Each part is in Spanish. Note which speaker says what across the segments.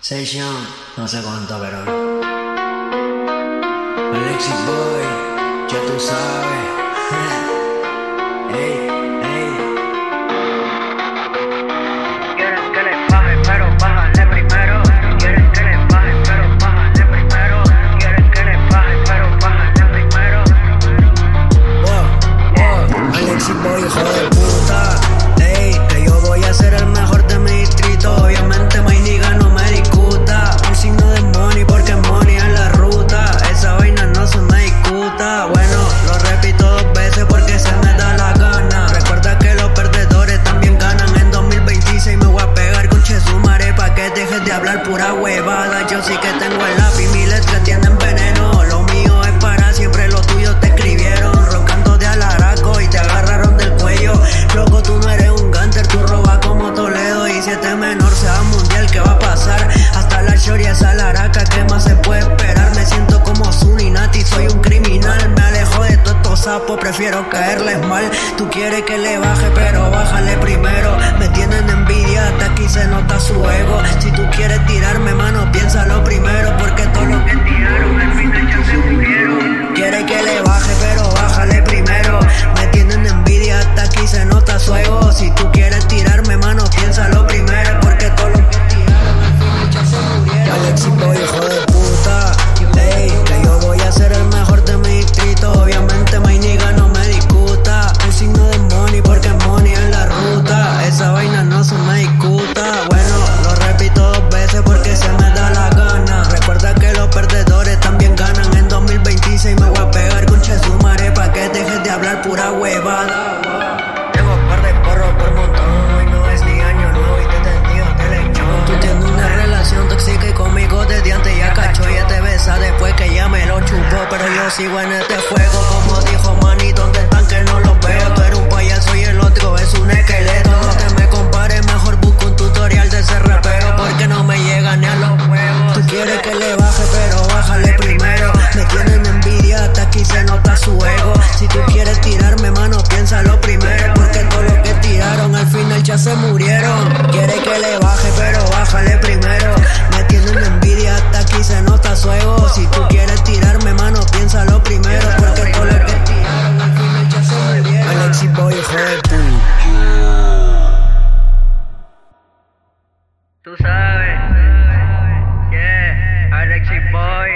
Speaker 1: Session, no sé cuánto, pero Alexis Boy, ya tú sabes. Ey, ey.
Speaker 2: Quieren que les baje, pero bájale primero. Quieren que les baje, pero bájale primero. Quieren que les baje, pero bájale primero.
Speaker 1: Alexis Boy, hijo de puta. Ey, que yo voy a ser el mejor de mi distrito. Obviamente my nigga no me discuta. Un signo de money porque money en la ruta. Esa vaina no se me discuta. Bueno, lo repito dos veces porque se me da la gana. Recuerda que los perdedores también ganan. En 2026 me voy a pegar con Chesumare pa' que dejes de hablar pura huevada. Yo sí que tengo el lápiz, mis letras tienen veneno. Lo mío es para siempre, lo tuyo te escribieron. Roncando de alaraco y te agarraron del cuello. Loco, tú no eres un gánster, tú robas como Toledo. Y si este menor se va mundial, ¿qué va a pasar? Hasta la choria esa laraca, ¿qué más se puede esperar? Me siento como Zuninati, soy un criminal. Me alejo de todos estos sapos, prefiero caerles mal. Tú quieres que le baje, pero bájale primero. Me tienen envidia, hasta aquí se nota su ego. Si tú quieres tirarme, mano, piénsalo primero. Porque todo lo que tiraron al final ya se murieron. Quiere que le baje, pero bájale primero. Me tienen envidia, hasta aquí se nota su ego. Si tú quieres tirarme, mano, piénsalo primero. Porque todo lo que tiraron al final ya se murieron. Alexis Boy, hijo de puta. Ey, que yo voy a ser el mejor de mi distrito. Obviamente my nigga no me discuta. Un signo de money porque money en la ruta. Esa vaina no se me discuta. Bueno, lo repito dos veces porque se me da la gana. Recuerda que los perdedores también ganan. En 2026 me voy a pegar con Chesumare pa' que dejes de hablar pura huevada. Tengo un par de porros por montón. Hoy no es ni año nuevo y te he tenido telechón. Tú tienes una relación tóxica y conmigo desde antes ya cachó. Ya te besa después que ya me lo chupó. Pero yo sigo en este juego como dijo Manny. ¿Dónde están que no los veo? Tú eres un payaso y el otro es un esqueleto. No te me compares, mejor busco un tutorial de ese rapero. Porque no me llega ni a los huevos. Tú quieres que le baje, pero bájale primero. Me tienen envidia, hasta aquí se nota su ego. Si tú quieres tirarme, mano, piénsalo primero. Porque todo lo que tiraron al final ya se murieron. Quiere que le baje, pero bájale primero. Me tienen envidia, hasta aquí se nota su ego. Si tú quieres tirarme, mano, piénsalo primero. Porque todo lo que tiraron al final ya se murieron. Alexis Boy, hijo de puta.
Speaker 2: Tú sabes, yeah, Alexis Boy.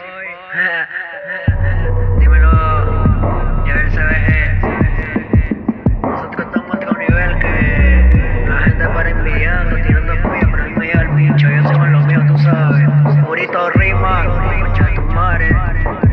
Speaker 2: Dímelo, ya el CBG. Nosotros estamos a otro nivel que la gente para enviando, tirando puya, pero a mí me llega el pincho. Yo soy con lo mío, tú sabes. Purito rima, concha de tu madre.